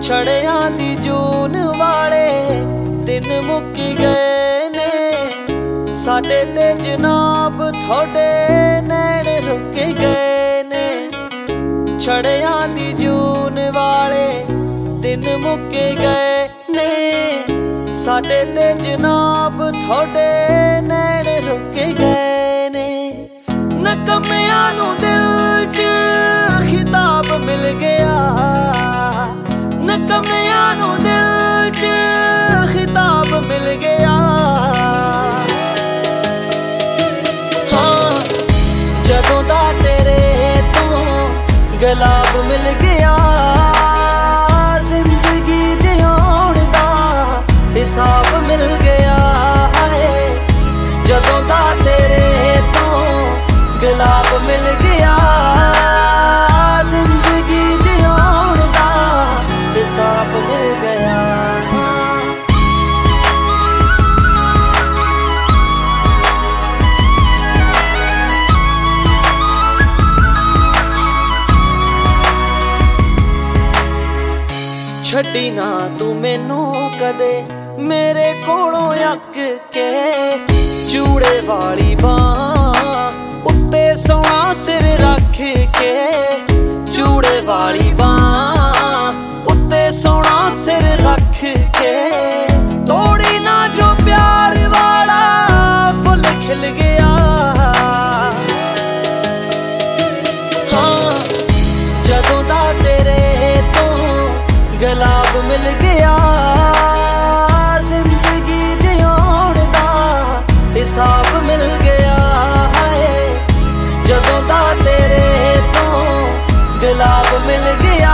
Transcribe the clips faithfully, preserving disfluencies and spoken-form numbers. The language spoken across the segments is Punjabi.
ਛੜਿਆਂ ਦੀ ਜੂਨ ਵਾਲੇ ਦਿਨ ਮੁੱਕ ਗਏ ਨੇ, ਸਾਡੇ ਤੇ ਜਨਾਬ ਥੋੜੇ ਨੈਣ ਰੁਕ ਗਏ ਨੇ। ਛੜਿਆਂ ਦੀ ਜੂਨ ਵਾਲੇ ਦਿਨ ਮੁੱਕ ਗਏ ਨੇ, ਸਾਡੇ ਤੇ ਜਨਾਬ ਥੋੜੇ ਨੈਣ ਰੁਕ ਗਏ ਨੇ। ਨਕਮਿਆਂ ਨੂੰ ਦਿਲ 'ਚ ਖਿਤਾਬ ਮਿਲ ਗਿਆ, ਨਕਮਿਆਂ ਨੂੰ ਦਿਲ 'ਚ ਖਿਤਾਬ ਮਿਲ ਗਿਆ। ਹਾਂ ਜਦੋਂ ਦਾ ਤੇਰੇ ਤੋਂ ਗੁਲਾਬ ਮਿਲ ਗਿਆ, ਜ਼ਿੰਦਗੀ ਜਿਉਣ ਦਾ ਹਿਸਾਬ ਮਿਲ ਗਿਆ ਹੈ। ਜਦੋਂ ਦਾ ਤੇਰੇ ਤੋਂ ਗੁਲਾਬ ਮਿਲ ਗਿਆ, ਜ਼ਿੰਦਗੀ ਜਿਉਣ ਦਾ ਹਿਸਾਬ ਮਿਲ ਗਿਆ। ਛੱਡੀ ਨਾ ਤੂੰ ਮੈਨੂੰ ਕਦੇ ਮੇਰੇ ਕੋਲੋਂ ਅੱਕ ਕੇ, ਚੂੜੇ ਵਾਲੀ ਬਾਂਹ ਉੱਤੇ ਸੋਹਣਾ ਸਿਰ ਰੱਖ ਕੇ, ਚੂੜੇ ਵਾਲੀ ਬਾਂਹ ਉੱਤੇ ਸੋਹਣਾ ਸਿਰ ਰੱਖ ਕੇ। ਤੋੜੀ ਨਾ ਜੋ ਪਿਆਰ ਵਾਲਾ ਫੁੱਲ ਖਿਲ ਗਿਆ। ਹਾਂ ਜਦੋਂ ਦਾ ਤੇਰੇ ਤੋਂ ਗੁਲਾਬ ਮਿਲ ਗਿਆ, ਜ਼ਿੰਦਗੀ ਜਿਉਣ ਦਾ ਹਿਸਾਬ ਮਿਲ ਗਿਆ ਹੈ। ਜਦੋਂ ਦਾ ਤੇਰੇ ਤੋਂ ਗੁਲਾਬ ਮਿਲ ਗਿਆ,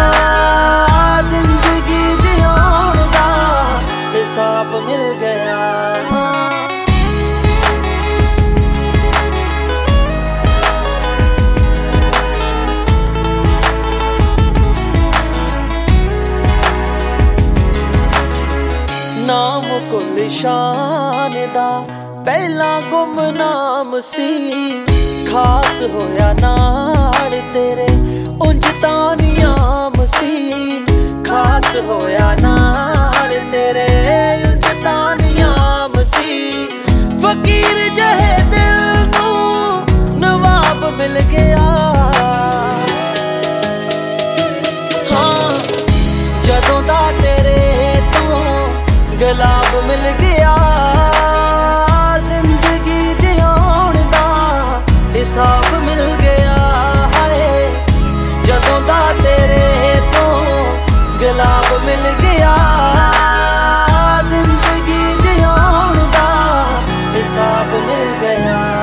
ਜ਼ਿੰਦਗੀ ਜਿਉਣ ਦਾ ਹਿਸਾਬ ਮਿਲ ਗਿਆ। ਨਾਮ ਗੁਲਸ਼ਨ ਦਾ ਪਹਿਲਾਂ ਗੁਮਨਾਮ ਸੀ, ਖਾਸ ਹੋਇਆ ਨਾਲ ਤੇਰੇ ਉਂਝ ਤਾਂ ਨਿਆਮ ਸੀ। ਖਾਸ ਹੋਇਆ ਨਾਲ ਤੇਰੇ ਉਂਝ ਤਾਂ ਨਿਆਮ ਸੀ। ਫਕੀਰ ਜਿਹੇ ਦਿਲ ਨੂੰ ਨਵਾਬ ਮਿਲ ਗਿਆ। ਹਾਂ ਜਦੋਂ ਦਾ ਤੇਰੇ ਤੋਂ ਗੁਲਾਬ ਮਿਲ ਗਿਆ, ਜ਼ਿੰਦਗੀ ਜਿਉਣ ਦਾ ਹਿਸਾਬ ਮਿਲ ਗਿਆ ਹੈ। ਜਦੋਂ ਦਾ ਤੇਰੇ ਤੋਂ ਗੁਲਾਬ ਮਿਲ ਗਿਆ, ਜ਼ਿੰਦਗੀ ਜਿਉਣ ਦਾ ਹਿਸਾਬ ਮਿਲ ਗਿਆ।